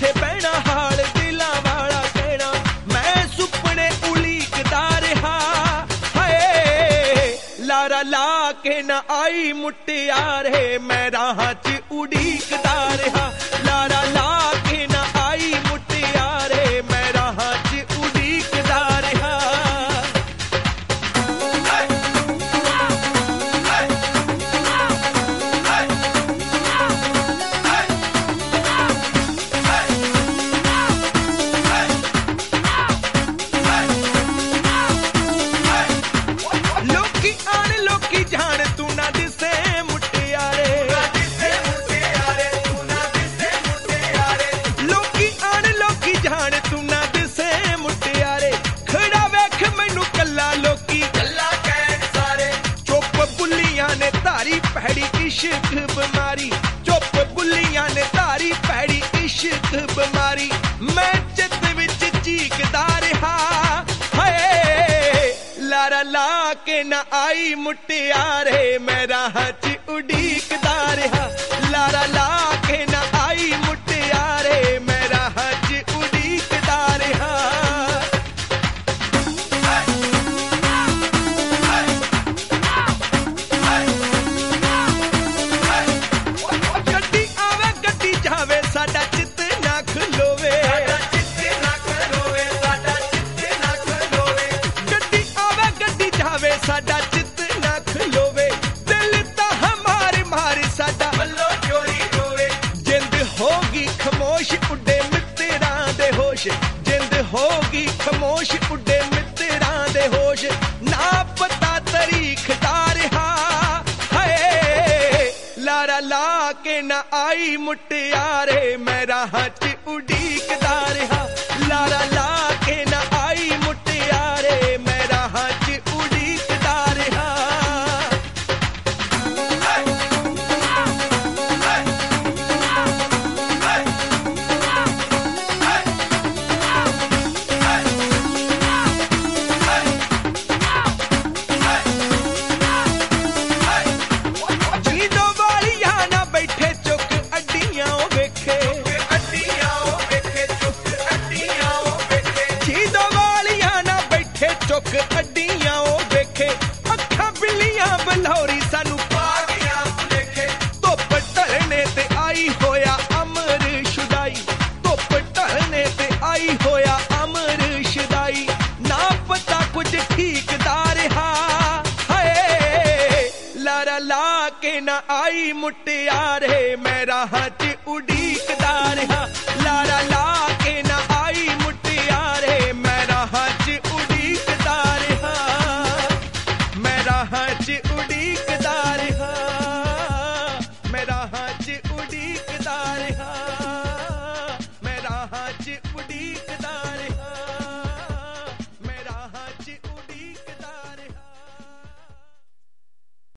किथे बहना हाल दिलां वाला कहना मैं सुपने उलीकदा रहा हाय लारा ला के ना आई मुटियारे मैं राह च उड़ीकदा रहा लारा ला के ना आई मुटियारे मैं राह च उड़ीकदा रहा इश्क बीमारी चुप बुलियां ने तारी पैड़ी इश्क बीमारी मैं चित विच चीकदा रहा हाय लारा ला के ना आई मुटियारे मैं राह च उड़ीकदा रहा लारा ला के ना आई मुटियारे मैं राह च उड़ीकदा रहा साडा चित ना खलोवे दिल ता हमारे मारे साडा बल्लो चोरी रोवे जिंद होगी खमोश उड़े मित्तरां दे होश जिंद होगी खमोश उड़े मित्तरां दे होश ना पता तरीख दा रहा हाय लारा ला के ना आई मुटियारे मैं राह च उड़ीकदा रहा लारा ला के ना आई मुटियारे मैं राह च अड्डियां ओ देखे अखा बिल्लियां बलौरी सानू पा गया देखे धुप ढलने ते आई होया अमर शुदाई धुप ढलने ते आई होया अमर शुदाई ना पता कुछ ठीक दा रहा हाय लारा ला के ना आई मुटियारे मैं राह च उड़ीकदा रहा लारा ला